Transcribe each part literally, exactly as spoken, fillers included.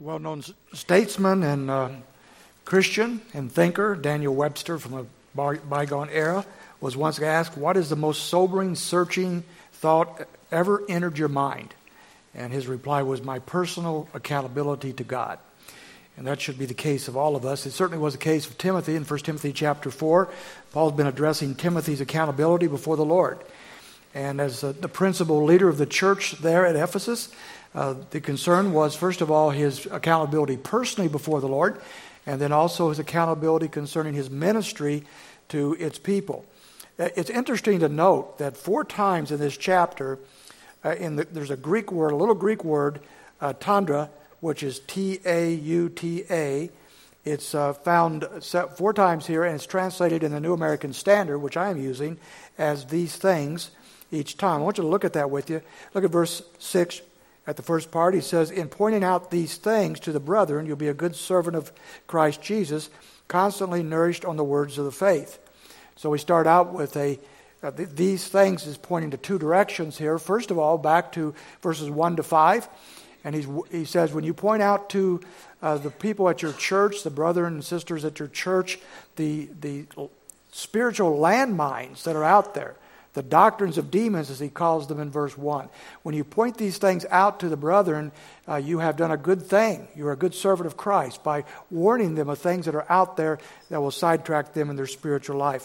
Well-known statesman and uh, Christian and thinker Daniel Webster from a bygone era was once asked, what is the most sobering, searching thought ever entered your mind? And his reply was, my personal accountability to God. And that should be the case of all of us. It certainly was the case of Timothy in First Timothy chapter four. Paul's been addressing Timothy's accountability before the Lord. And as uh, the principal leader of the church there at Ephesus, uh, the concern was, first of all, his accountability personally before the Lord, and then also his accountability concerning his ministry to its people. It's interesting to note that four times in this chapter, uh, in the, there's a Greek word, a little Greek word, uh, tandra, which is T A U T A. It's uh, found four times here, and it's translated in the New American Standard, which I am using, as these things each time. I want you to look at that with you. Look at verse six at the first part. He says, in pointing out these things to the brethren, you'll be a good servant of Christ Jesus, constantly nourished on the words of the faith. So we start out with a, uh, th- these things is pointing to two directions here. First of all, back to verses one to five. And he's, he says, when you point out to uh, the people at your church, the brethren and sisters at your church, the, the spiritual landmines that are out there, the doctrines of demons, as he calls them in verse one. When you point these things out to the brethren, uh, you have done a good thing. You're a good servant of Christ by warning them of things that are out there that will sidetrack them in their spiritual life.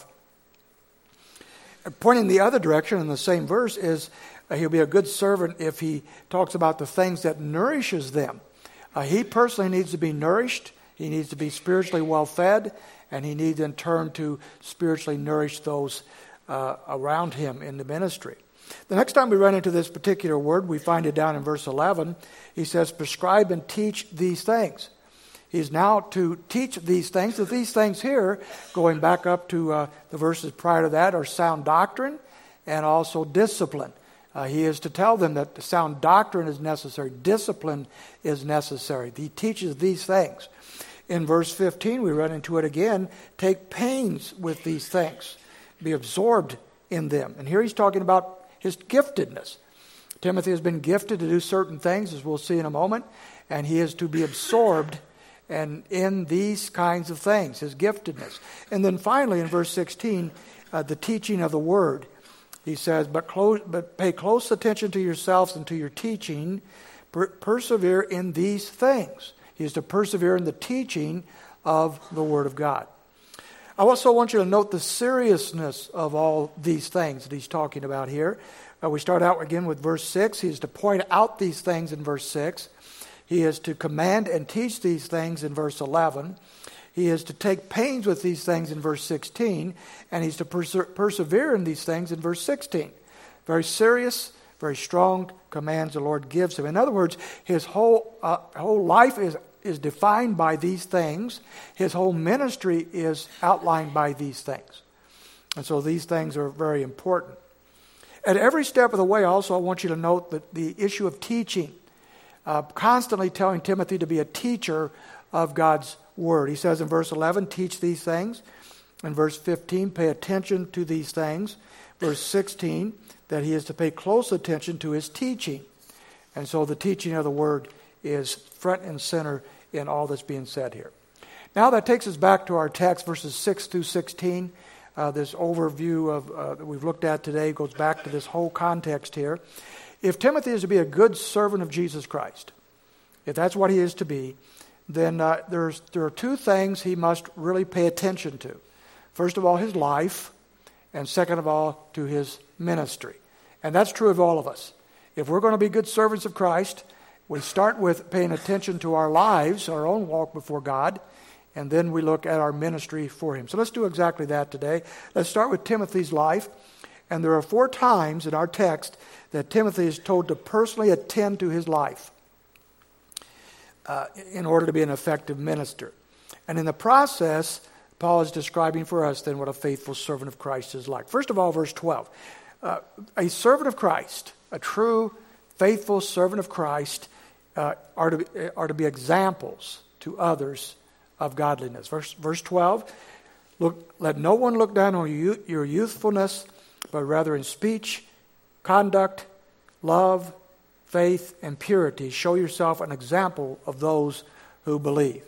Pointing the other direction in the same verse is uh, he'll be a good servant if he talks about the things that nourishes them. Uh, he personally needs to be nourished. He needs to be spiritually well fed, and he needs in turn to spiritually nourish those Uh, around him in the ministry. The next time we run into this particular word, we find it down in verse eleven. He says, prescribe and teach these things. He's now to teach these things. So these things here, going back up to uh, the verses prior to that, are sound doctrine and also discipline. Uh, he is to tell them that the sound doctrine is necessary. Discipline is necessary. He teaches these things. In verse fifteen, we run into it again. Take pains with these things. Be absorbed in them. And here he's talking about his giftedness. Timothy has been gifted to do certain things, as we'll see in a moment, and he is to be absorbed and in these kinds of things, his giftedness. And then finally, in verse sixteen, uh, the teaching of the word. He says, but, close, but pay close attention to yourselves and to your teaching. Per- persevere in these things. He is to persevere in the teaching of the word of God. I also want you to note the seriousness of all these things that he's talking about here. Uh, we start out again with verse six. He is to point out these things in verse six. He is to command and teach these things in verse eleven. He is to take pains with these things in verse sixteen. And he's to perse- persevere in these things in verse sixteen. Very serious, very strong commands the Lord gives him. In other words, his whole, uh, whole life is is defined by these things. His whole ministry is outlined by these things. And so these things are very important. At every step of the way, also, I want you to note that the issue of teaching, uh, constantly telling Timothy to be a teacher of God's word. He says in verse eleven, teach these things. In verse fifteen, pay attention to these things. Verse sixteen, that he is to pay close attention to his teaching. And so the teaching of the word is front and center in all that's being said here. Now that takes us back to our text, verses six through sixteen. Uh, this overview of uh, that we've looked at today goes back to this whole context here. If Timothy is to be a good servant of Jesus Christ, if that's what he is to be, then uh, there's there are two things he must really pay attention to. First of all, his life, and second of all, to his ministry. And that's true of all of us. If we're going to be good servants of Christ, we start with paying attention to our lives, our own walk before God, and then we look at our ministry for him. So let's do exactly that today. Let's start with Timothy's life. And there are four times in our text that Timothy is told to personally attend to his life uh, in order to be an effective minister. And in the process, Paul is describing for us then what a faithful servant of Christ is like. First of all, verse twelve. Uh, a servant of Christ, a true, faithful servant of Christ, Uh, are to be, are to be examples to others of godliness. Verse, verse twelve, look, let no one look down on you, your youthfulness, but rather in speech, conduct, love, faith, and purity. Show yourself an example of those who believe.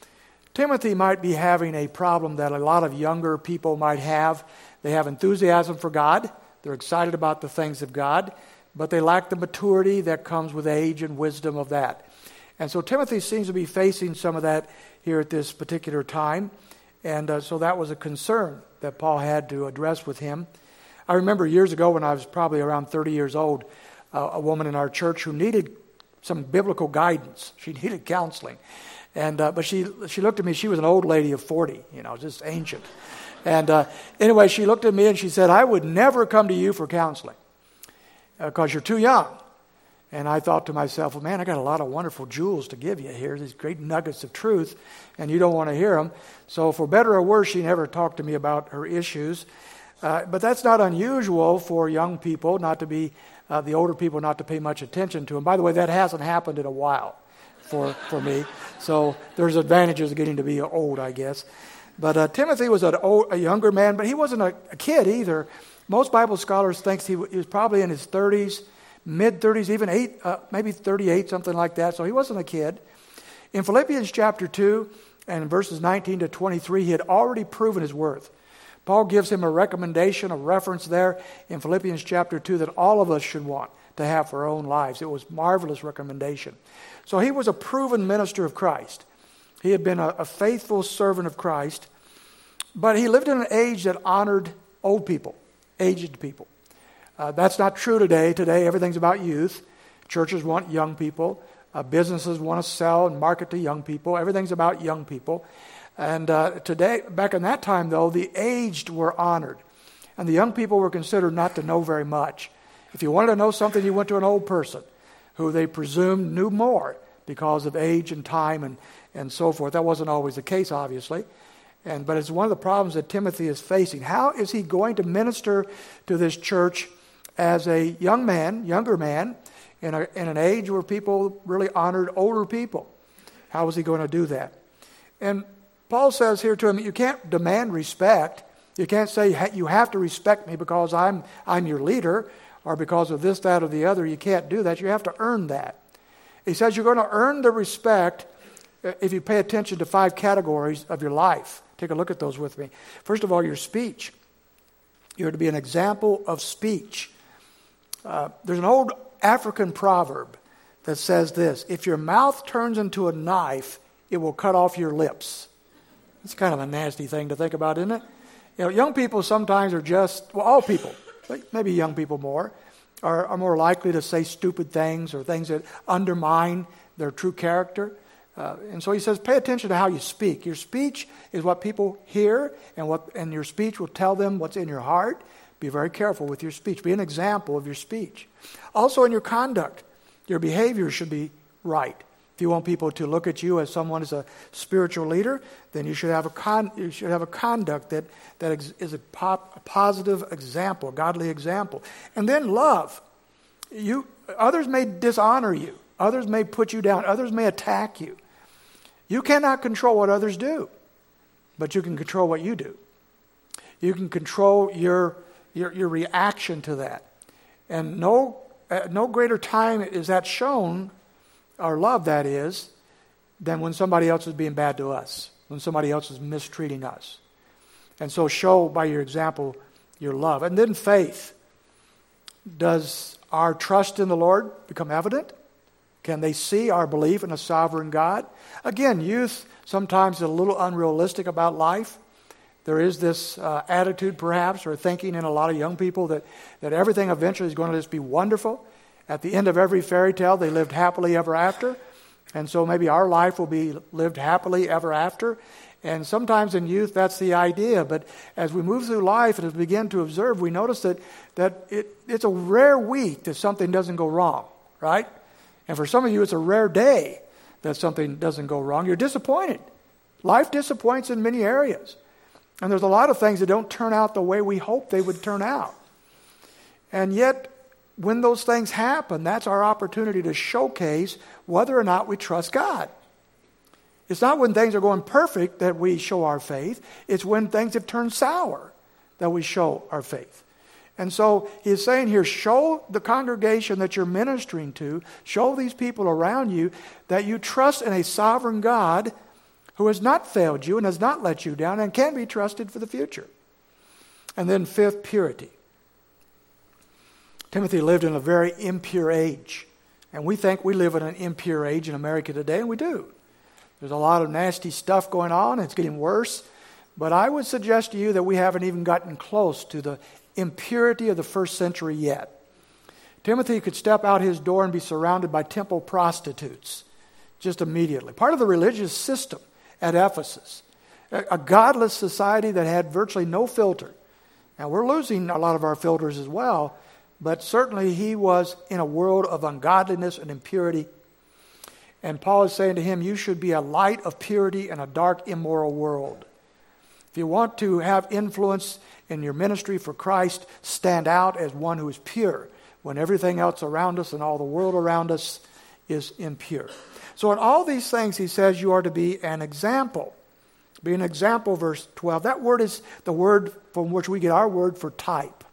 Timothy might be having a problem that a lot of younger people might have. They have enthusiasm for God. They're excited about the things of God, but they lack the maturity that comes with age and wisdom of that. And so Timothy seems to be facing some of that here at this particular time. And uh, so that was a concern that Paul had to address with him. I remember years ago when I was probably around thirty years old, uh, a woman in our church who needed some biblical guidance. She needed counseling. And uh, but she she looked at me. She was an old lady of forty, you know, just ancient. And uh, anyway, she looked at me and she said, "I would never come to you for counseling because uh, you're too young." And I thought to myself, well, man, I got a lot of wonderful jewels to give you here, these great nuggets of truth, and you don't want to hear them. So for better or worse, she never talked to me about her issues. Uh, but that's not unusual for young people not to be, uh, the older people not to pay much attention to them. By the way, that hasn't happened in a while for, for me. So there's advantages of getting to be old, I guess. But uh, Timothy was an old, a younger man, but he wasn't a, a kid either. Most Bible scholars think he, he was probably in his thirties, mid-thirties, even eight, uh, maybe thirty-eight, something like that. So he wasn't a kid. In Philippians chapter two and verses nineteen to twenty-three, he had already proven his worth. Paul gives him a recommendation, a reference there in Philippians chapter two that all of us should want to have for our own lives. It was a marvelous recommendation. So he was a proven minister of Christ. He had been a, a faithful servant of Christ, but he lived in an age that honored old people, aged people. Uh, that's not true today. Today, everything's about youth. Churches want young people. Uh, businesses want to sell and market to young people. Everything's about young people. And uh, today, back in that time, though, the aged were honored. And the young people were considered not to know very much. If you wanted to know something, you went to an old person who they presumed knew more because of age and time and, and so forth. That wasn't always the case, obviously. And but it's one of the problems that Timothy is facing. How is he going to minister to this church as a young man, younger man, in, a, in an age where people really honored older people? How is he going to do that? And Paul says here to him, you can't demand respect. You can't say you have to respect me because I'm I'm your leader or because of this, that, or the other. You can't do that. You have to earn that. He says you're going to earn the respect if you pay attention to five categories of your life. Take a look at those with me. First of all, your speech. You're to be an example of speech. Uh, there's an old African proverb that says this: if your mouth turns into a knife, it will cut off your lips. It's kind of a nasty thing to think about, isn't it? You know, young people sometimes are just, well, all people, but maybe young people more, are, are more likely to say stupid things or things that undermine their true character. Uh, and so he says, pay attention to how you speak. Your speech is what people hear, and what and your speech will tell them what's in your heart. Be very careful with your speech. Be an example of your speech. Also in your conduct, your behavior should be right. If you want people to look at you as someone as a spiritual leader, then you should have a con- you should have a conduct that that ex- is a, pop- a positive example, a godly example. And then love. You others may dishonor you. Others may put you down. Others may attack you. You cannot control what others do, but you can control what you do. You can control your your, your reaction to that. And no uh, no greater time is that shown, our love that is, than when somebody else is being bad to us, when somebody else is mistreating us. And so show by your example your love. And then faith. Does our trust in the Lord become evident? Can they see our belief in a sovereign God? Again, youth sometimes is a little unrealistic about life. There is this uh, attitude perhaps or thinking in a lot of young people that, that everything eventually is going to just be wonderful. At the end of every fairy tale, they lived happily ever after. And so maybe our life will be lived happily ever after. And sometimes in youth, that's the idea. But as we move through life and as we begin to observe, we notice that, that it, it's a rare week that something doesn't go wrong, right? And for some of you, it's a rare day that something doesn't go wrong. You're disappointed. Life disappoints in many areas. And there's a lot of things that don't turn out the way we hope they would turn out. And yet, when those things happen, that's our opportunity to showcase whether or not we trust God. It's not when things are going perfect that we show our faith. It's when things have turned sour that we show our faith. And so he's saying here, show the congregation that you're ministering to, show these people around you that you trust in a sovereign God who has not failed you and has not let you down and can be trusted for the future. And then fifth, purity. Timothy lived in a very impure age. And we think we live in an impure age in America today, and we do. There's a lot of nasty stuff going on. It's getting worse. But I would suggest to you that we haven't even gotten close to the impurity of the first century yet. Timothy could step out his door and be surrounded by temple prostitutes just immediately. Part of the religious system at Ephesus. A, a godless society that had virtually no filter. Now, we're losing a lot of our filters as well, but certainly he was in a world of ungodliness and impurity. And Paul is saying to him, you should be a light of purity in a dark, immoral world. If you want to have influence in your ministry for Christ, stand out as one who is pure when everything else around us and all the world around us is impure. So in all these things, he says you are to be an example. Be an example, verse twelve. That word is the word from which we get our word for type.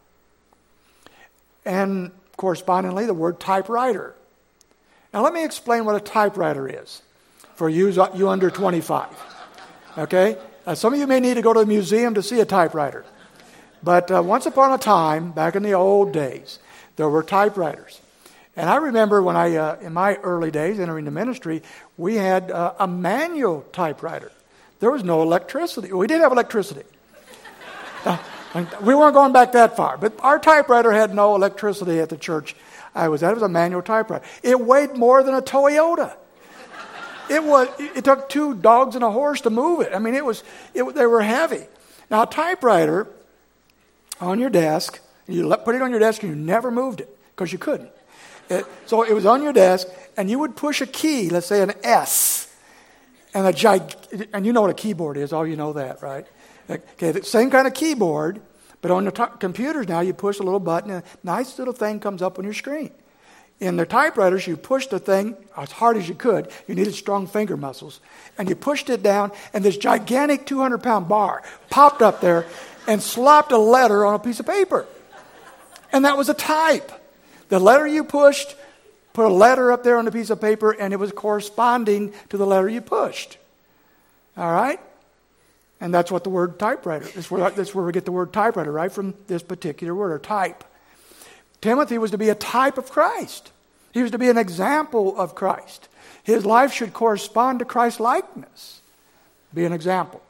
And correspondingly, the word typewriter. Now let me explain what a typewriter is for you, you under twenty-five. Okay? Uh, some of you may need to go to a museum to see a typewriter. But uh, once upon a time, back in the old days, there were typewriters. And I remember when I, uh, in my early days, entering the ministry, we had uh, a manual typewriter. There was no electricity. We did have electricity. Uh, we weren't going back that far. But our typewriter had no electricity at the church I was at. It was a manual typewriter. It weighed more than a Toyota. It was. It took two dogs and a horse to move it. I mean, it was. It, they were heavy. Now, a typewriter on your desk, you let, put it on your desk and you never moved it because you couldn't. It, so it was on your desk, and you would push a key, let's say an S, and a gig, and you know what a keyboard is. All you know that, right? Okay, the same kind of keyboard, but on the t- computers now, you push a little button, and a nice little thing comes up on your screen. In the typewriters, you pushed the thing as hard as you could. You needed strong finger muscles. And you pushed it down, and this gigantic two hundred pound bar popped up there and slopped a letter on a piece of paper. And that was a type. The letter you pushed, put a letter up there on a piece of paper, and it was corresponding to the letter you pushed. All right? And that's what the word typewriter, that's where, that's where we get the word typewriter, right? From this particular word, or type. Timothy was to be a type of Christ. He was to be an example of Christ. His life should correspond to Christ's likeness. Be an example.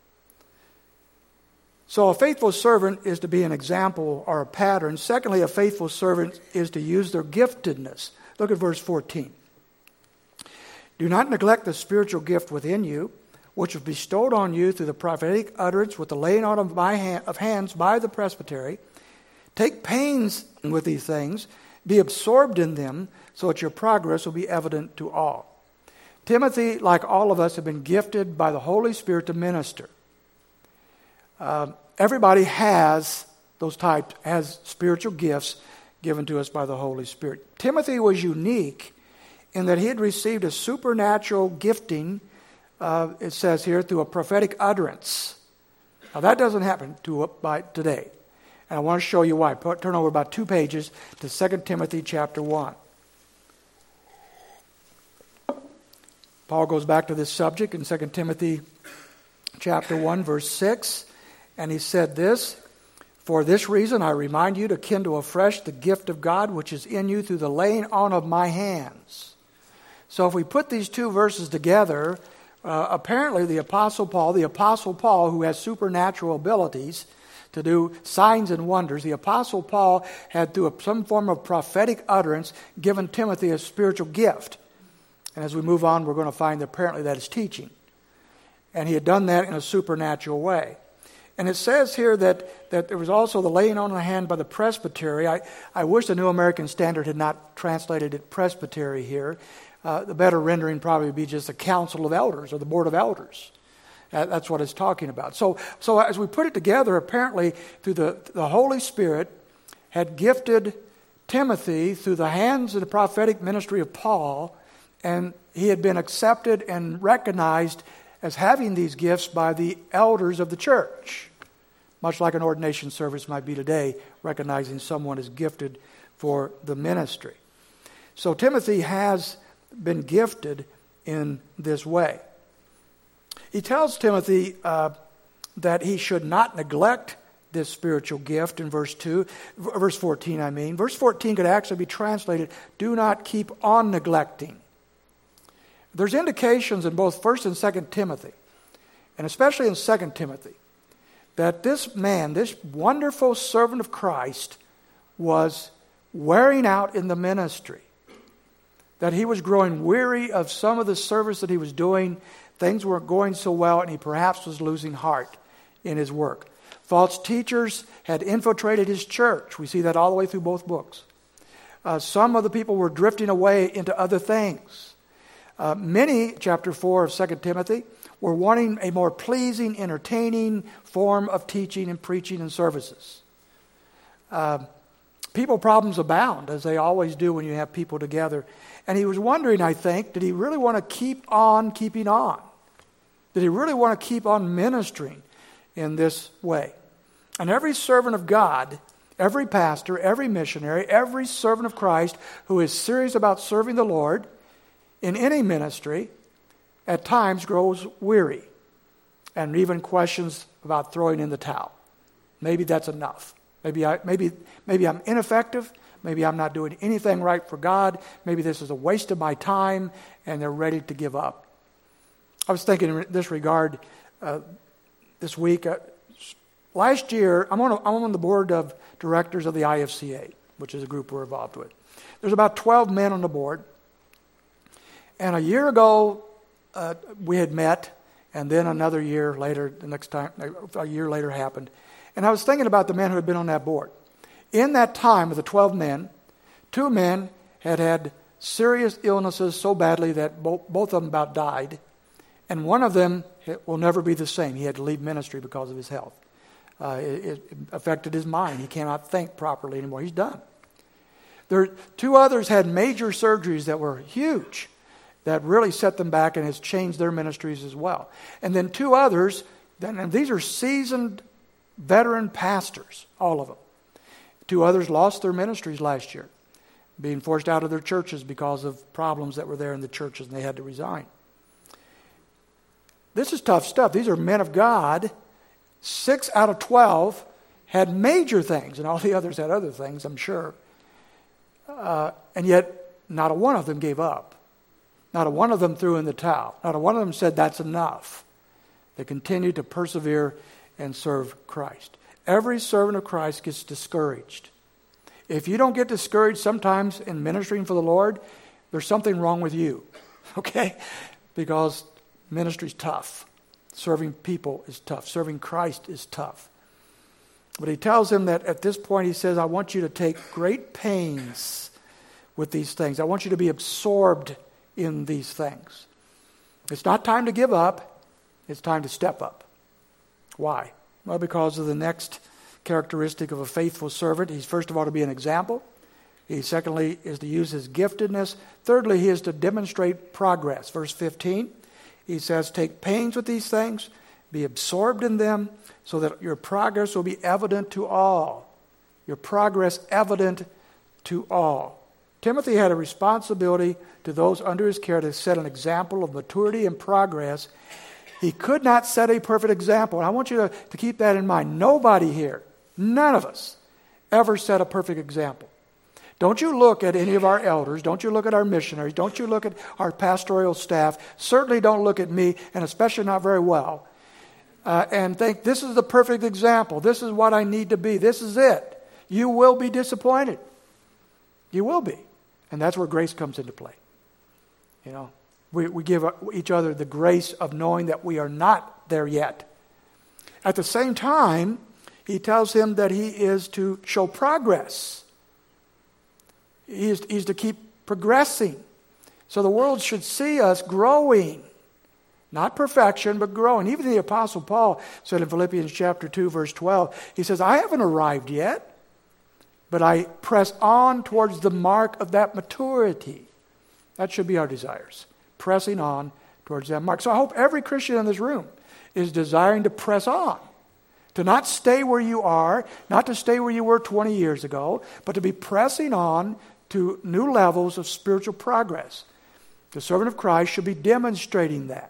So a faithful servant is to be an example or a pattern. Secondly, a faithful servant is to use their giftedness. Look at verse fourteen. Do not neglect the spiritual gift within you, which was bestowed on you through the prophetic utterance with the laying on of, my hand, of hands by the presbytery. Take pains with these things, be absorbed in them, so that your progress will be evident to all. Timothy, like all of us, have been gifted by the Holy Spirit to minister. Uh, everybody has those types, has spiritual gifts given to us by the Holy Spirit. Timothy was unique in that he had received a supernatural gifting, uh, it says here, through a prophetic utterance. Now that doesn't happen to by today. And I want to show you why. Turn over about two pages to Second Timothy chapter one. Paul goes back to this subject in Second Timothy chapter one, verse six. And he said this, for this reason I remind you to kindle afresh the gift of God which is in you through the laying on of my hands. So if we put these two verses together, uh, apparently the Apostle Paul, the Apostle Paul who has supernatural abilities to do signs and wonders, the Apostle Paul had through a, some form of prophetic utterance given Timothy a spiritual gift. And as we move on, we're going to find that apparently that is teaching. And he had done that in a supernatural way. And it says here that, that there was also the laying on of the hand by the presbytery. I, I wish the New American Standard had not translated it presbytery here. Uh, the better rendering probably would be just the council of elders or the board of elders. Uh, that's what it's talking about. So, so as we put it together, apparently through the, the Holy Spirit had gifted Timothy through the hands of the prophetic ministry of Paul, and he had been accepted and recognized as having these gifts by the elders of the church. much like an ordination service might be today, recognizing someone is gifted for the ministry. So Timothy has been gifted in this way. He tells Timothy uh, that he should not neglect this spiritual gift in verse two, verse fourteen, I mean. Verse fourteen could actually be translated, do not keep on neglecting. There's indications in both First and Second Timothy, and especially in Second Timothy, that this man, this wonderful servant of Christ, was wearing out in the ministry. That he was growing weary of some of the service that he was doing. Things weren't going so well, and he perhaps was losing heart in his work. False teachers had infiltrated his church. We see that all the way through both books. Uh, some of the people were drifting away into other things. Uh, many, chapter four of Second Timothy, were wanting a more pleasing, entertaining form of teaching and preaching and services. Uh, people problems abound, as they always do when you have people together. And he was wondering, I think, did he really want to keep on keeping on? Did he really want to keep on ministering in this way? And every servant of God, every pastor, every missionary, every servant of Christ who is serious about serving the Lord in any ministry, at times grows weary and even questions about throwing in the towel. Maybe that's enough. Maybe I, maybe, maybe I'm ineffective. Maybe I'm not doing anything right for God. Maybe this is a waste of my time, and they're ready to give up. I was thinking in this regard uh, this week. Uh, last year, I'm on, a, I'm on the board of directors of the I F C A, which is a group we're involved with. There's about twelve men on the board. And a year ago, uh, we had met, and then another year later, the next time, a year later happened. And I was thinking about the men who had been on that board. In that time of the twelve men, two men had had serious illnesses so badly that both, both of them about died. And one of them will never be the same. He had to leave ministry because of his health. Uh, it, it affected his mind. He cannot think properly anymore. He's done. There, two others had major surgeries that were huge, that really set them back and has changed their ministries as well. And then two others, and these are seasoned veteran pastors, all of them. Two others lost their ministries last year, being forced out of their churches because of problems that were there in the churches, and they had to resign. This is tough stuff. These are men of God. Six out of twelve had major things, and all the others had other things, I'm sure. Uh, and yet, not a one of them gave up. Not a one of them threw in the towel. Not a one of them said, that's enough. They continued to persevere and serve Christ. Every servant of Christ gets discouraged. If you don't get discouraged sometimes in ministering for the Lord, there's something wrong with you, okay? Because ministry's tough. Serving people is tough. Serving Christ is tough. But he tells him that at this point, he says, I want you to take great pains with these things. I want you to be absorbed in these things. It's not time to give up. It's time to step up. Why? Well, because of the next characteristic of a faithful servant. He's first of all to be an example. He secondly is to use his giftedness. Thirdly, he is to demonstrate progress. Verse fifteen, he says, take pains with these things, be absorbed in them, so that your progress will be evident to all. Your progress evident to all. Timothy had a responsibility to those under his care to set an example of maturity and progress. He could not set a perfect example. And I want you to, to keep that in mind. Nobody here, none of us, ever set a perfect example. Don't you look at any of our elders. Don't you look at our missionaries. Don't you look at our pastoral staff. Certainly don't look at me, and especially not very well, uh, and think, this is the perfect example. This is what I need to be. This is it. You will be disappointed. You will be. And that's where grace comes into play. You know, we, we give each other the grace of knowing that we are not there yet. At the same time, he tells him that he is to show progress. He is, he's to keep progressing. So the world should see us growing. Not perfection, but growing. Even the Apostle Paul said in Philippians chapter two, verse twelve, he says, I haven't arrived yet, but I press on towards the mark of that maturity. That should be our desires. Pressing on towards that mark. So I hope every Christian in this room is desiring to press on To not stay where you are, not to stay where you were twenty years ago, but to be pressing on to new levels of spiritual progress. The servant of Christ should be demonstrating that.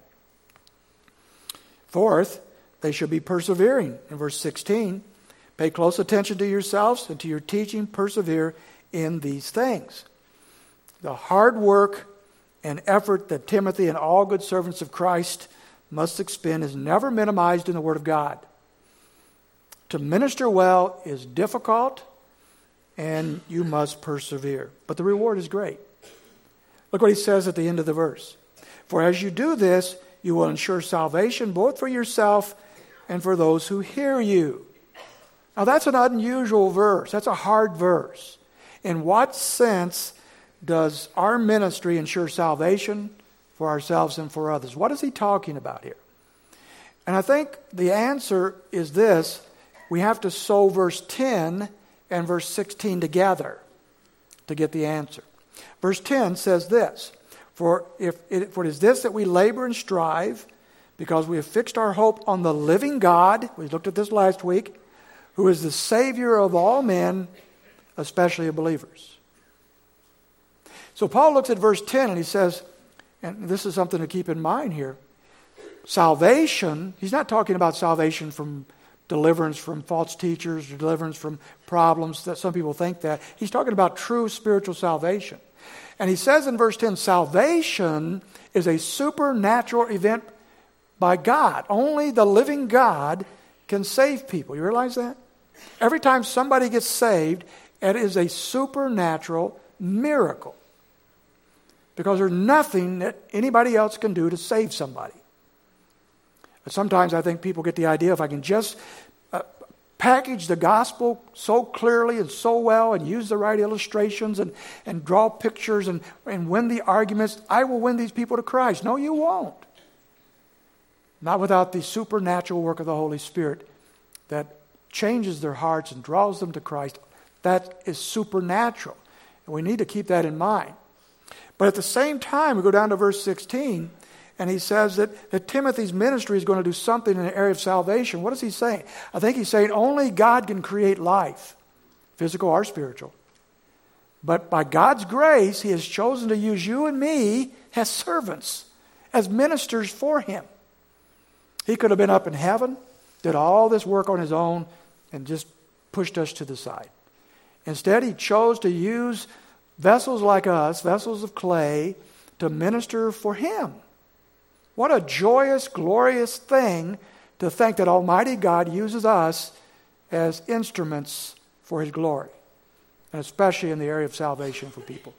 Fourth, they should be persevering. In verse sixteen, pay close attention to yourselves and to your teaching. Persevere in these things. The hard work and effort that Timothy and all good servants of Christ must expend is never minimized in the Word of God. To minister well is difficult, and you must persevere. But the reward is great. Look what he says at the end of the verse. For as you do this, you will ensure salvation both for yourself and for those who hear you. Now that's an unusual verse. That's a hard verse. In what sense does our ministry ensure salvation for ourselves and for others? What is he talking about here? And I think the answer is this. We have to sew verse ten and verse sixteen together to get the answer. Verse ten says this, For if it, for it is this that we labor and strive, because we have fixed our hope on the living God, we looked at this last week, who is the Savior of all men, especially of believers. So Paul looks at verse ten and he says, and this is something to keep in mind here, salvation, he's not talking about salvation from deliverance from false teachers or deliverance from problems that some people think that. He's talking about true spiritual salvation. And he says in verse ten, salvation is a supernatural event by God. Only the living God can save people. You realize that? Every time somebody gets saved, it is a supernatural miracle. Because there's nothing that anybody else can do to save somebody. But sometimes I think people get the idea if I can just uh, package the gospel so clearly and so well and use the right illustrations and, and draw pictures and, and win the arguments, I will win these people to Christ. No, you won't. Not without the supernatural work of the Holy Spirit that changes their hearts and draws them to Christ. That is supernatural. And we need to keep that in mind. But at the same time, we go down to verse sixteen, and he says that, that Timothy's ministry is going to do something in the area of salvation. What is he saying? I think he's saying only God can create life, physical or spiritual. But by God's grace, he has chosen to use you and me as servants, as ministers for him. He could have been up in heaven, did all this work on his own, and just pushed us to the side. Instead, he chose to use vessels like us, vessels of clay, to minister for him. What a joyous, glorious thing to think that Almighty God uses us as instruments for his glory, and especially in the area of salvation for people.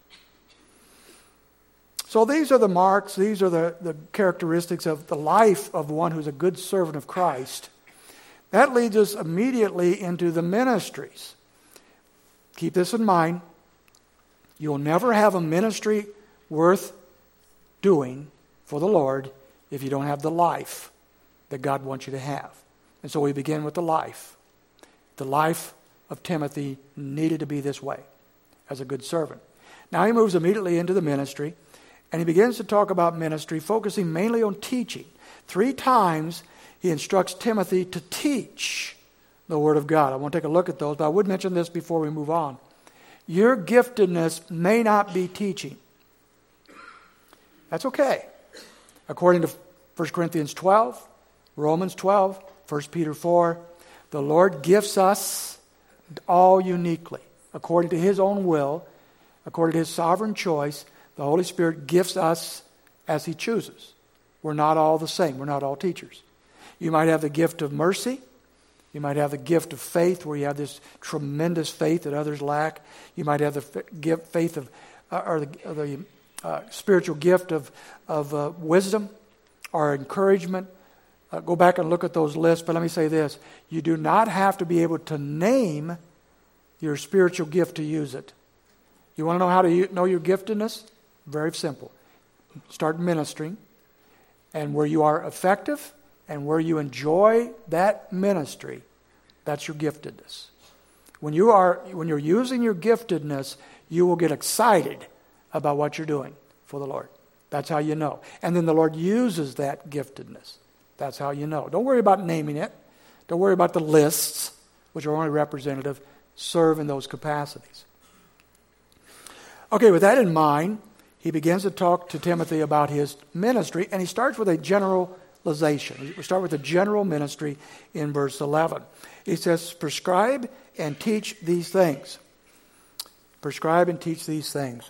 So these are the marks, these are the, the characteristics of the life of one who's a good servant of Christ. That leads us immediately into the ministries. Keep this in mind. You'll never have a ministry worth doing for the Lord if you don't have the life that God wants you to have. And so we begin with the life. The life of Timothy needed to be this way as a good servant. Now he moves immediately into the ministry, and he begins to talk about ministry, focusing mainly on teaching. Three times he instructs Timothy to teach the Word of God. I want to take a look at those, but I would mention this before we move on. Your giftedness may not be teaching. That's okay. According to First Corinthians twelve, Romans twelve, First Peter four, the Lord gifts us all uniquely. According to his own will, according to his sovereign choice, the Holy Spirit gifts us as he chooses. We're not all the same. We're not all teachers. You might have the gift of mercy. You might have the gift of faith, where you have this tremendous faith that others lack. You might have the f- gift, faith of, uh, or the, or the uh, spiritual gift of, of uh, wisdom or encouragement. Uh, go back and look at those lists. But let me say this. You do not have to be able to name your spiritual gift to use it. You want to know how to u- know your giftedness? Very simple. Start ministering. And where you are effective, and where you enjoy that ministry, that's your giftedness. When you are, when you're using your giftedness, you will get excited about what you're doing for the Lord. That's how you know. And then the Lord uses that giftedness. That's how you know. Don't worry about naming it. Don't worry about the lists, which are only representative. Serve in those capacities. Okay, with that in mind, he begins to talk to Timothy about his ministry, and he starts with a generalization. We start with the general ministry in verse eleven. He says, prescribe and teach these things. Prescribe and teach these things.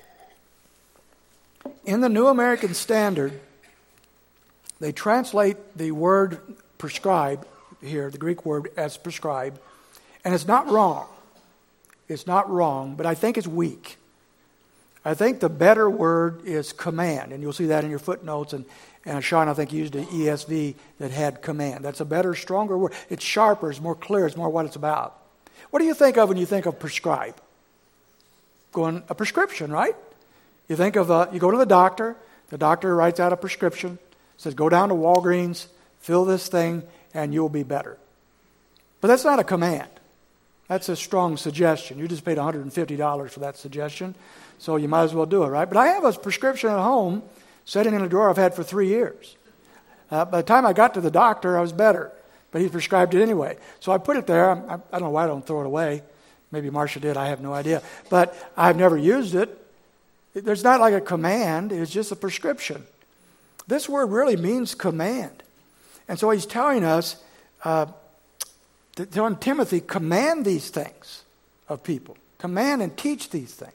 In the New American Standard, they translate the word prescribe here, the Greek word, as prescribe, and it's not wrong. It's not wrong, but I think it's weak. I think the better word is command, and you'll see that in your footnotes, and, and Sean, I think, used an E S V that had command. That's a better, stronger word. It's sharper, it's more clear, it's more what it's about. What do you think of when you think of prescribe? Going a prescription, right? You think of, uh, you go to the doctor, the doctor writes out a prescription, says go down to Walgreens, fill this thing, and you'll be better. But that's not a command. That's a strong suggestion. You just paid one hundred fifty dollars for that suggestion, so you might as well do it, right? But I have a prescription at home sitting in a drawer I've had for three years. Uh, by the time I got to the doctor, I was better, but he prescribed it anyway. So I put it there. I, I don't know why I don't throw it away. Maybe Marcia did. I have no idea. But I've never used it. There's not like a command. It's just a prescription. This word really means command. And so he's telling us, uh, telling Timothy, command these things of people. Command and teach these things.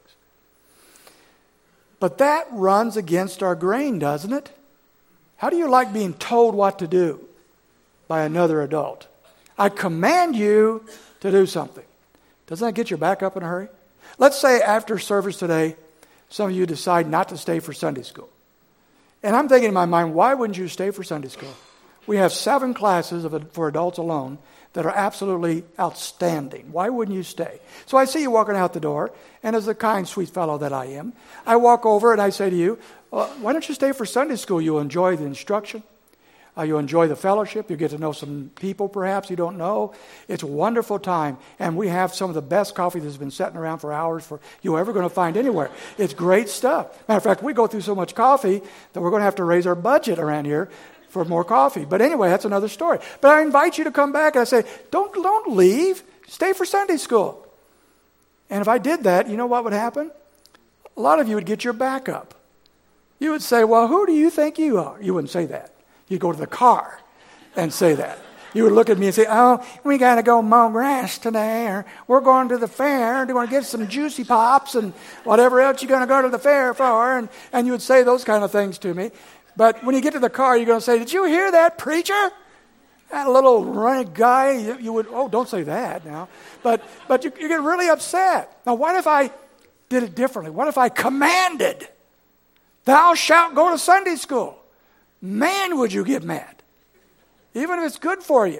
But that runs against our grain, doesn't it? How do you like being told what to do by another adult? I command you to do something. Doesn't that get your back up in a hurry? Let's say after service today, some of you decide not to stay for Sunday school. And I'm thinking in my mind, why wouldn't you stay for Sunday school? We have seven classes of, for adults alone that are absolutely outstanding. Why wouldn't you stay? So I see you walking out the door, and as the kind, sweet fellow that I am, I walk over and I say to you, well, why don't you stay for Sunday school? You'll enjoy the instruction. Uh, you'll enjoy the fellowship. You'll get to know some people perhaps you don't know. It's a wonderful time. And we have some of the best coffee that's been sitting around for hours for you're ever going to find anywhere. It's great stuff. Matter of fact, we go through so much coffee that we're going to have to raise our budget around here for more coffee. But anyway, that's another story. But I invite you to come back and I say, don't, don't leave. Stay for Sunday school. And if I did that, you know what would happen? A lot of you would get your back up. You would say, well, who do you think you are? You wouldn't say that. You'd go to the car and say that. You would look at me and say, oh, we got to go mow grass today, or we're going to the fair. Do you want to get some juicy pops and whatever else you're going to go to the fair for? And, and you would say those kind of things to me. But when you get to the car, you're going to say, did you hear that preacher? That little running guy, you, you would, oh, don't say that now. But but you, you get really upset. Now, what if I did it differently? What if I commanded, thou shalt go to Sunday school? Man, would you get mad. Even if it's good for you.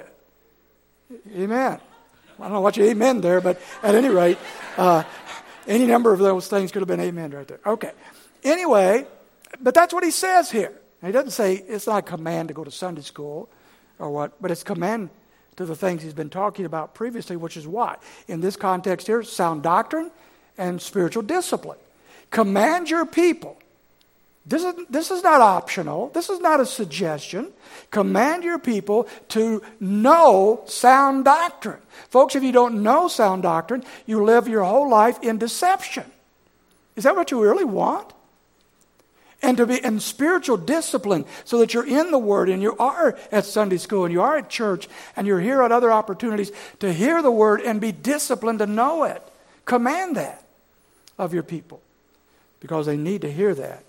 Amen. I don't know what you amen there, but at any rate, uh, any number of those things could have been amen right there. Okay. Anyway, but that's what he says here. He doesn't say it's not a command to go to Sunday school or what, but it's command to the things he's been talking about previously, which is what? In this context here, sound doctrine and spiritual discipline. Command your people. This is, this is not optional. This is not a suggestion. Command your people to know sound doctrine. Folks, if you don't know sound doctrine, you live your whole life in deception. Is that what you really want? And to be in spiritual discipline so that you're in the Word and you are at Sunday school and you are at church and you're here at other opportunities to hear the Word and be disciplined to know it. Command that of your people because they need to hear that.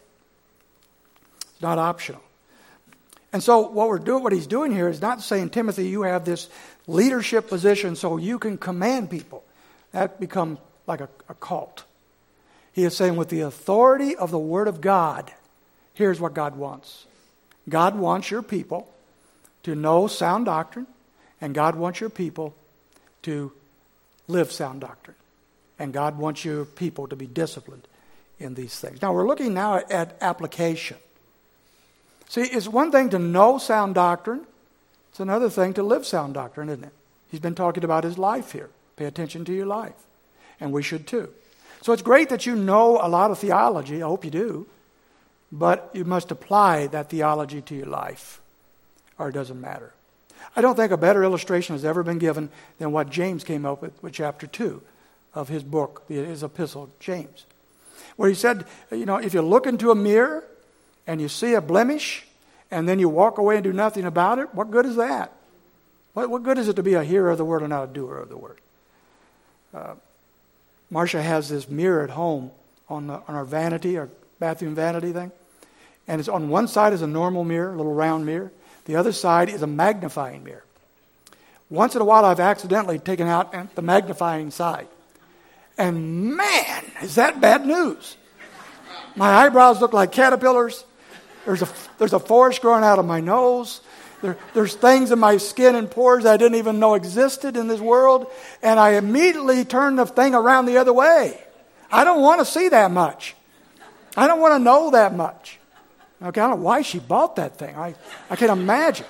It's not optional. And so what we're doing, what he's doing here is not saying, Timothy, you have this leadership position so you can command people. That becomes like a, a cult. He is saying with the authority of the Word of God, here's what God wants. God wants your people to know sound doctrine, and God wants your people to live sound doctrine. And God wants your people to be disciplined in these things. Now we're looking now at application. See, it's one thing to know sound doctrine. It's another thing to live sound doctrine, isn't it? He's been talking about his life here. Pay attention to your life. And we should too. So it's great that you know a lot of theology. I hope you do. But you must apply that theology to your life, or it doesn't matter. I don't think a better illustration has ever been given than what James came up with with chapter two of his book, his epistle, James. Where he said, you know, if you look into a mirror and you see a blemish and then you walk away and do nothing about it, what good is that? What, what good is it to be a hearer of the word and not a doer of the word? Uh, Marcia has this mirror at home on, the, on our vanity, our bathroom vanity thing. And it's on one side is a normal mirror, a little round mirror. The other side is a magnifying mirror. Once in a while I've accidentally taken out the magnifying side. And man, is that bad news. My eyebrows look like caterpillars. There's a, there's a forest growing out of my nose. There, there's things in my skin and pores I didn't even know existed in this world. And I immediately turn the thing around the other way. I don't want to see that much. I don't want to know that much. Okay, I don't know why she bought that thing. I, I can imagine.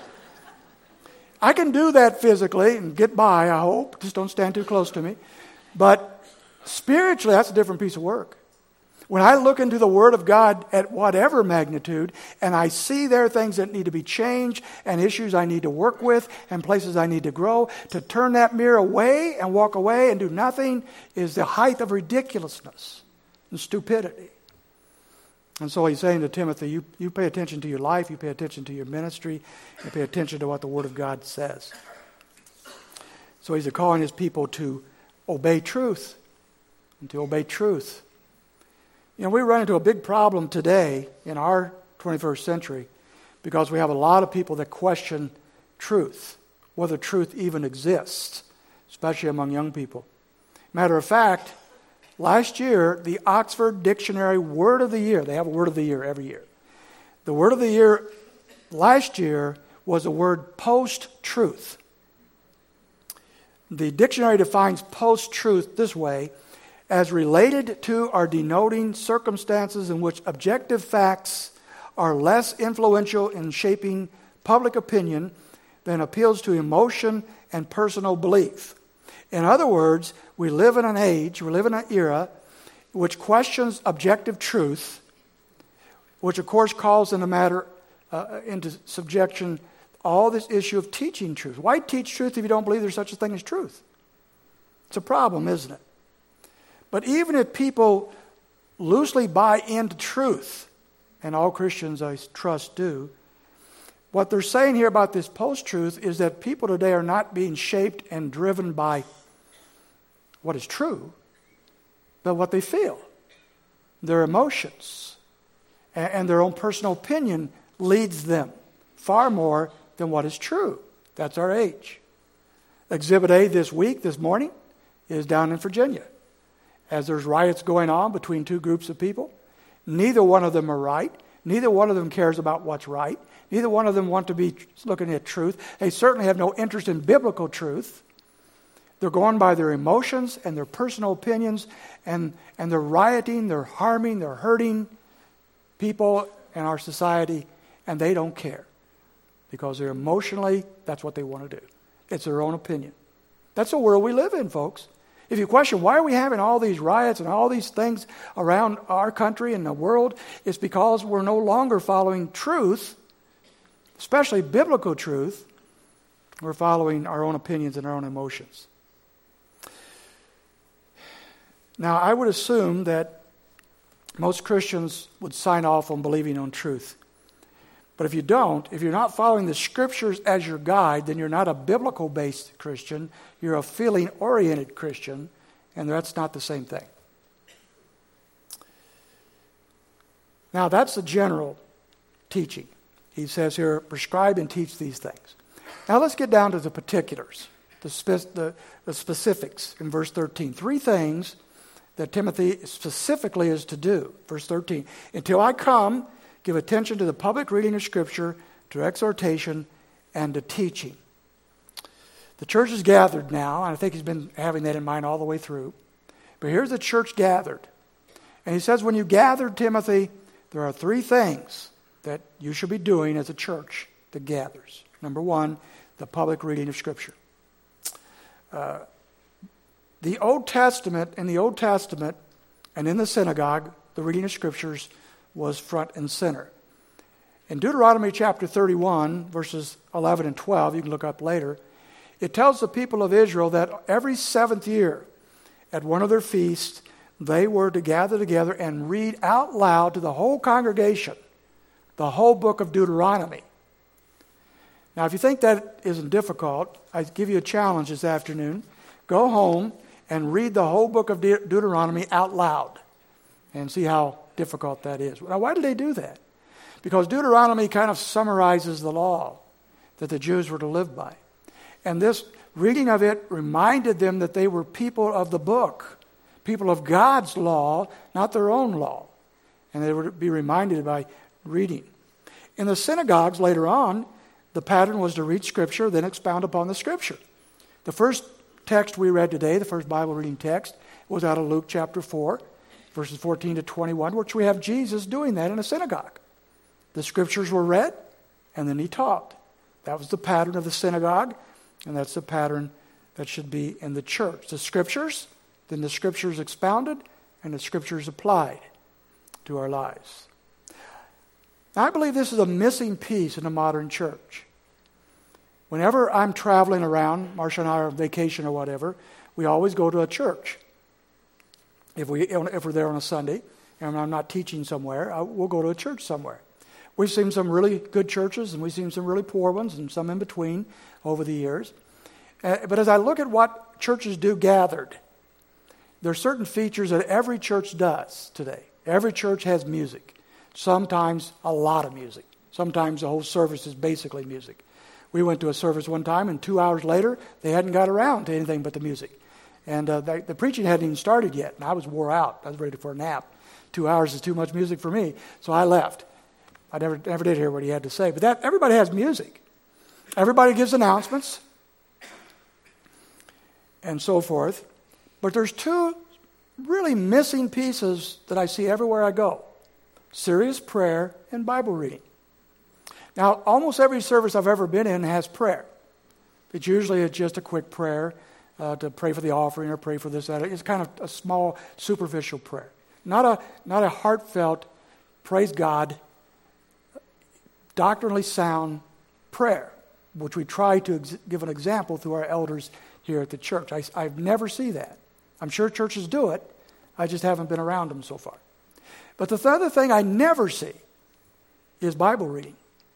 I can do that physically and get by, I hope. Just don't stand too close to me. But spiritually, that's a different piece of work. When I look into the Word of God at whatever magnitude, and I see there are things that need to be changed, and issues I need to work with, and places I need to grow, to turn that mirror away and walk away and do nothing is the height of ridiculousness and stupidity. And so he's saying to Timothy, you, you pay attention to your life, you pay attention to your ministry, you pay attention to what the Word of God says. So he's calling his people to obey truth, and to obey truth. You know, we run into a big problem today in our twenty-first century because we have a lot of people that question truth, whether truth even exists, especially among young people. Matter of fact, last year, the Oxford Dictionary Word of the Year, they have a Word of the Year every year. The Word of the Year last year was the word post-truth. The dictionary defines post-truth this way: as related to or denoting circumstances in which objective facts are less influential in shaping public opinion than appeals to emotion and personal belief. In other words, we live in an age, we live in an era which questions objective truth, which of course calls in the matter uh, into subjection all this issue of teaching truth. Why teach truth if you don't believe there's such a thing as truth? It's a problem, isn't it? But even if people loosely buy into truth, and all Christians I trust do, what they're saying here about this post-truth is that people today are not being shaped and driven by what is true, but what they feel. Their emotions and their own personal opinion leads them far more than what is true. That's our age. Exhibit A this week, this morning, is down in Virginia. As there's riots going on between two groups of people, neither one of them are right. Neither one of them cares about what's right. Neither one of them want to be looking at truth. They certainly have no interest in biblical truth. They're going by their emotions and their personal opinions, and, and they're rioting, they're harming, they're hurting people in our society, and they don't care. Because they're emotionally, that's what they want to do. It's their own opinion. That's the world we live in, folks. If you question why are we having all these riots and all these things around our country and the world, it's because we're no longer following truth, especially biblical truth. We're following our own opinions and our own emotions. Now, I would assume that most Christians would sign off on believing on truth. But if you don't, if you're not following the Scriptures as your guide, then you're not a biblical-based Christian. You're a feeling-oriented Christian, and that's not the same thing. Now, that's the general teaching. He says here, prescribe and teach these things. Now, let's get down to the particulars, the, spe- the, the specifics in verse thirteen. Three things that Timothy specifically is to do. Verse thirteen, until I come, give attention to the public reading of Scripture, to exhortation, and to teaching. The church is gathered now, and I think he's been having that in mind all the way through. But here's the church gathered. And he says, when you gather, Timothy, there are three things that you should be doing as a church that gathers. Number one, the public reading of Scripture. Uh, the Old Testament, in the Old Testament, and in the synagogue, the reading of Scriptures was front and center. In Deuteronomy chapter thirty-one, verses eleven and twelve, you can look up later, it tells the people of Israel that every seventh year, at one of their feasts, they were to gather together and read out loud to the whole congregation the whole book of Deuteronomy. Now, if you think that isn't difficult, I give you a challenge this afternoon. Go home and read the whole book of De- Deuteronomy out loud and see how difficult that is. Now, why did they do that? Because Deuteronomy kind of summarizes the law that the Jews were to live by. And this reading of it reminded them that they were people of the book, people of God's law, not their own law. And they would be reminded by reading. In the synagogues later on, the pattern was to read Scripture, then expound upon the Scripture. The first text we read today, the first Bible reading text, was out of Luke chapter four, verses fourteen to twenty-one, which we have Jesus doing that in a synagogue. The Scriptures were read, and then he taught. That was the pattern of the synagogue, and that's the pattern that should be in the church. The Scriptures, then the Scriptures expounded, and the Scriptures applied to our lives. Now, I believe this is a missing piece in the modern church. Whenever I'm traveling around, Marcia and I are on vacation or whatever, we always go to a church. If, we, if we're there on a Sunday, and I'm not teaching somewhere, I, we'll go to a church somewhere. We've seen some really good churches, and we've seen some really poor ones, and some in between over the years. Uh, but as I look at what churches do gathered, there are certain features that every church does today. Every church has music. Sometimes a lot of music. Sometimes the whole service is basically music. We went to a service one time, and two hours later, they hadn't got around to anything but the music. And uh, the, the preaching hadn't even started yet, and I was wore out. I was ready for a nap. Two hours is too much music for me, so I left. I never never did hear what he had to say. But that everybody has music. Everybody gives announcements and so forth. But there's two really missing pieces that I see everywhere I go. Serious prayer and Bible reading. Now, almost every service I've ever been in has prayer. It's usually just a quick prayer uh, to pray for the offering or pray for this, that. It's kind of a small, superficial prayer. Not a, not a heartfelt, praise God, doctrinally sound prayer, which we try to ex- give an example through our elders here at the church. I, I never see that. I'm sure churches do it. I just haven't been around them so far. But the th- other thing I never see is Bible reading.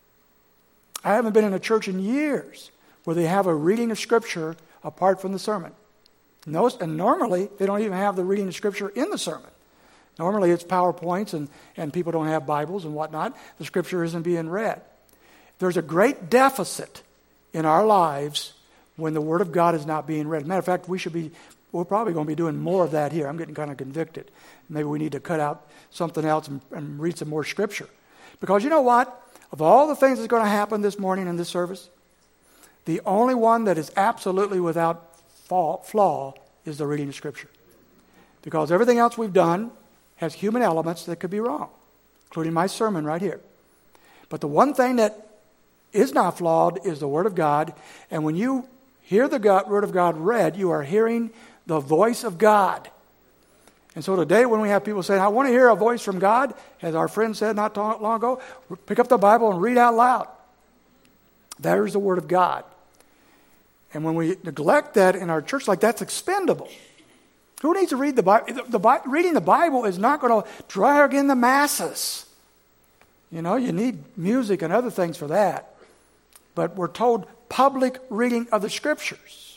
I haven't been in a church in years where they have a reading of Scripture apart from the sermon. No, and normally, they don't even have the reading of Scripture in the sermon. Normally, it's PowerPoints and, and people don't have Bibles and whatnot. The Scripture isn't being read. There's a great deficit in our lives when the Word of God is not being read. Matter of fact, we should be, we're probably going to be doing more of that here. I'm getting kind of convicted. Maybe we need to cut out something else and, and read some more Scripture. Because you know what? Of all the things that's going to happen this morning in this service, the only one that is absolutely without flaw is the reading of Scripture. Because everything else we've done has human elements that could be wrong, including my sermon right here. But the one thing that is not flawed is the Word of God. And when you hear the God, Word of God read, you are hearing the voice of God. And so today when we have people saying, I want to hear a voice from God, as our friend said not too long ago, pick up the Bible and read out loud. That is the Word of God. And when we neglect that in our church, like that's expendable. Who needs to read the Bible? The, the, reading the Bible is not going to drag in the masses. You know, you need music and other things for that. But we're told public reading of the Scriptures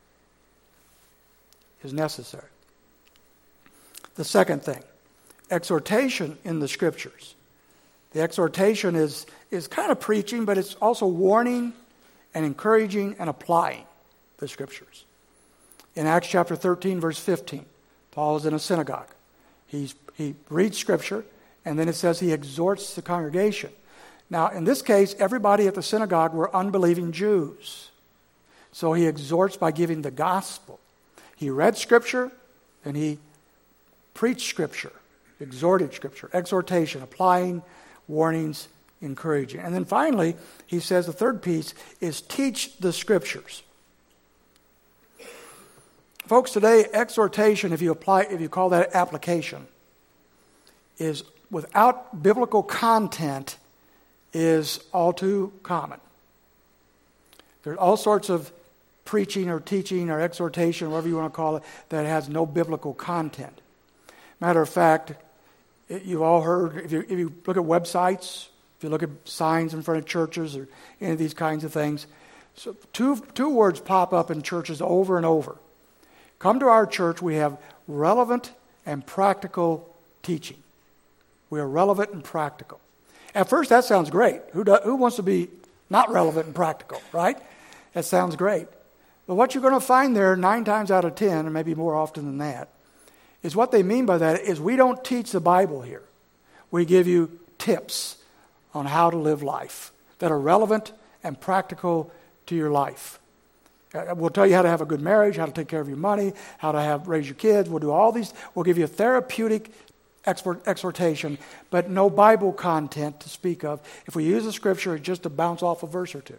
is necessary. The second thing, exhortation in the Scriptures. The exhortation is, is kind of preaching, but it's also warning and encouraging and applying the Scriptures. In Acts chapter thirteen, verse fifteen, Paul is in a synagogue. He's, he reads Scripture, and then it says he exhorts the congregation. Now, in this case, everybody at the synagogue were unbelieving Jews. So he exhorts by giving the gospel. He read Scripture, and he preached Scripture, exhorted Scripture, exhortation, applying, warnings, encouraging. And then finally, he says the third piece is teach the Scriptures. Folks, today, exhortation, if you apply, if you call that application, is without biblical content, is all too common. There's all sorts of preaching or teaching or exhortation, whatever you want to call it, that has no biblical content. Matter of fact, it, you've all heard, if you, if you look at websites, if you look at signs in front of churches or any of these kinds of things, so two, two words pop up in churches over and over. Come to our church, we have relevant and practical teaching. We are relevant and practical. At first, that sounds great. Who, do, who wants to be not relevant and practical, right? That sounds great. But what you're going to find there, nine times out of ten, and maybe more often than that, is what they mean by that is we don't teach the Bible here. We give you tips on how to live life that are relevant and practical to your life. We'll tell you how to have a good marriage, how to take care of your money, how to have raise your kids. We'll do all these. We'll give you therapeutic export, exhortation, but no Bible content to speak of. If we use the Scripture, it's just to bounce off a verse or two.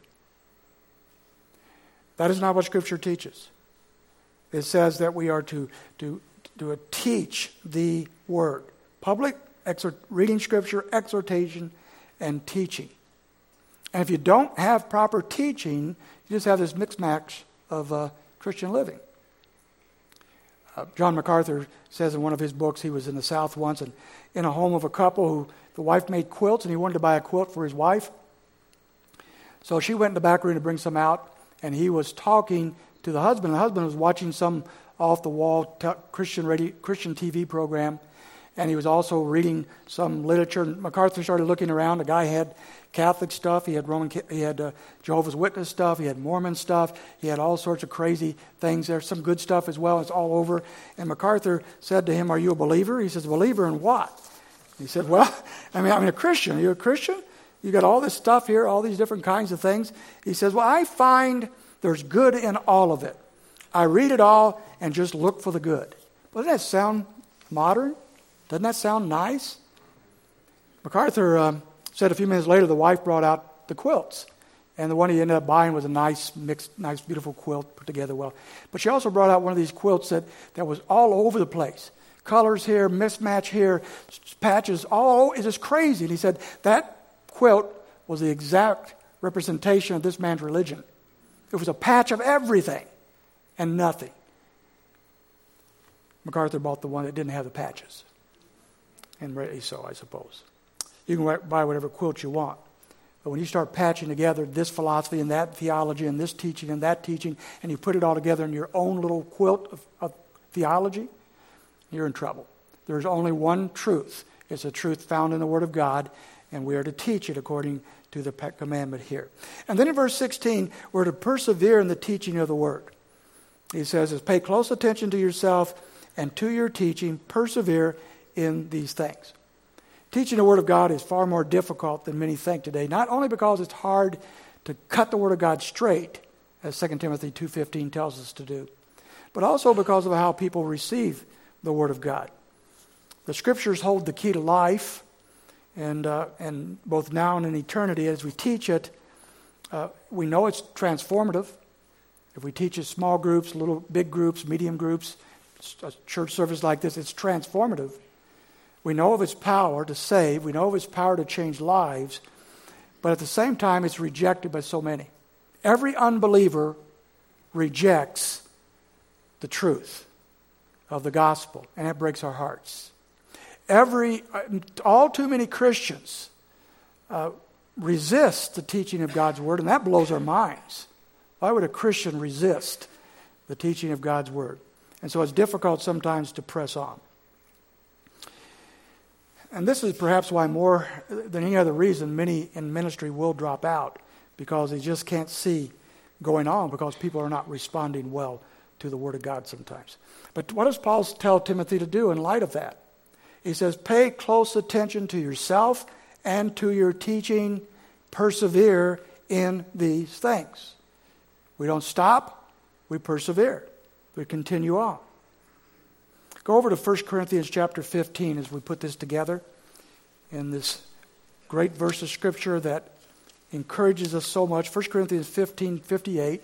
That is not what Scripture teaches. It says that we are to, to, to teach the Word. Public exhort, reading Scripture, exhortation, and teaching. And if you don't have proper teaching, you just have this mixed match of uh, Christian living. Uh, John MacArthur says in one of his books, he was in the South once and in a home of a couple who the wife made quilts and he wanted to buy a quilt for his wife. So she went in the back room to bring some out and he was talking to the husband. The husband was watching some off-the-wall t- Christian radio, Christian T V program and he was also reading some literature. And MacArthur started looking around. The guy had Catholic stuff. He had Roman. He had uh, Jehovah's Witness stuff. He had Mormon stuff. He had all sorts of crazy things. There's some good stuff as well. It's all over. And MacArthur said to him, "Are you a believer?" He says, "A believer in what?" He said, "Well, I mean, I'm a Christian. Are you a Christian? You got all this stuff here, all these different kinds of things." He says, "Well, I find there's good in all of it. I read it all and just look for the good." Doesn't that sound modern? Doesn't that sound nice? MacArthur um, said a few minutes later the wife brought out the quilts. And the one he ended up buying was a nice, mixed, nice, beautiful quilt put together well. But she also brought out one of these quilts that, that was all over the place. Colors here, mismatch here, patches, all, it's just crazy. And he said that quilt was the exact representation of this man's religion. It was a patch of everything and nothing. MacArthur bought the one that didn't have the patches. And rightly so, I suppose. You can buy whatever quilt you want. But when you start patching together this philosophy and that theology and this teaching and that teaching, and you put it all together in your own little quilt of, of theology, you're in trouble. There's only one truth. It's a truth found in the Word of God, and we are to teach it according to the commandment here. And then in verse sixteen, we're to persevere in the teaching of the Word. He says, pay close attention to yourself and to your teaching, persevere in these things. Teaching the Word of God is far more difficult than many think today, not only because it's hard to cut the Word of God straight, as Second Timothy two fifteen tells us to do, but also because of how people receive the Word of God. The Scriptures hold the key to life, and uh, and both now and in eternity, as we teach it, uh, we know it's transformative. If we teach it small groups, little big groups, medium groups, a church service like this, it's transformative. We know of its power to save. We know of its power to change lives. But at the same time, it's rejected by so many. Every unbeliever rejects the truth of the gospel, and it breaks our hearts. Every, all too many Christians uh, resist the teaching of God's Word, and that blows our minds. Why would a Christian resist the teaching of God's Word? And so it's difficult sometimes to press on. And this is perhaps why more than any other reason many in ministry will drop out, because they just can't see going on because people are not responding well to the Word of God sometimes. But what does Paul tell Timothy to do in light of that? He says, pay close attention to yourself and to your teaching. Persevere in these things. We don't stop. We persevere. We continue on. Go over to First Corinthians chapter fifteen as we put this together in this great verse of Scripture that encourages us so much. First Corinthians fifteen fifty-eight.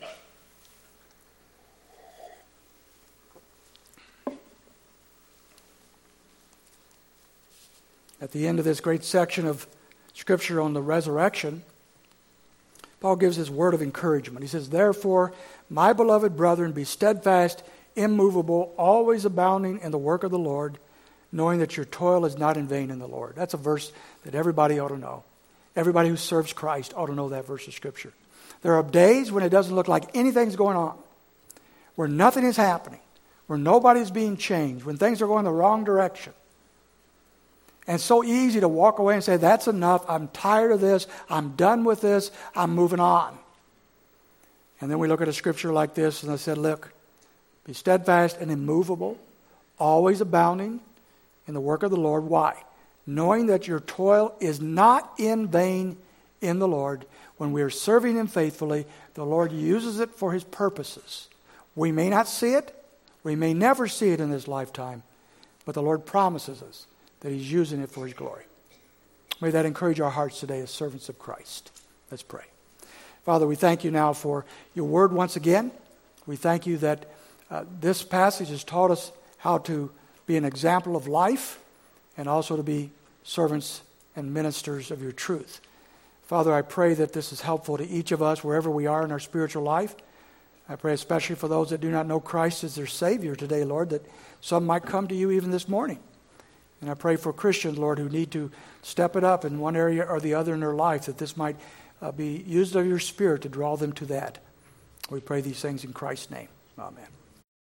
At the end of this great section of scripture on the resurrection, Paul gives his word of encouragement. He says, therefore, my beloved brethren, be steadfast, immovable, always abounding in the work of the Lord, knowing that your toil is not in vain in the Lord. That's a verse that everybody ought to know. Everybody who serves Christ ought to know that verse of scripture. There are days when it doesn't look like anything's going on, where nothing is happening, where nobody's being changed, when things are going the wrong direction. And it's so easy to walk away and say, that's enough, I'm tired of this, I'm done with this, I'm moving on. And then we look at a scripture like this, and I said, look, be steadfast and immovable, always abounding in the work of the Lord. Why? Knowing that your toil is not in vain in the Lord. When we are serving Him faithfully, the Lord uses it for His purposes. We may not see it, we may never see it in this lifetime, but the Lord promises us that He's using it for His glory. May that encourage our hearts today as servants of Christ. Let's pray. Father, we thank you now for your word once again. We thank you that uh, this passage has taught us how to be an example of life and also to be servants and ministers of your truth. Father, I pray that this is helpful to each of us wherever we are in our spiritual life. I pray especially for those that do not know Christ as their Savior today, Lord, that some might come to you even this morning. And I pray for Christians, Lord, who need to step it up in one area or the other in their life, that this might uh, be used of your Spirit to draw them to that. We pray these things in Christ's name. Amen.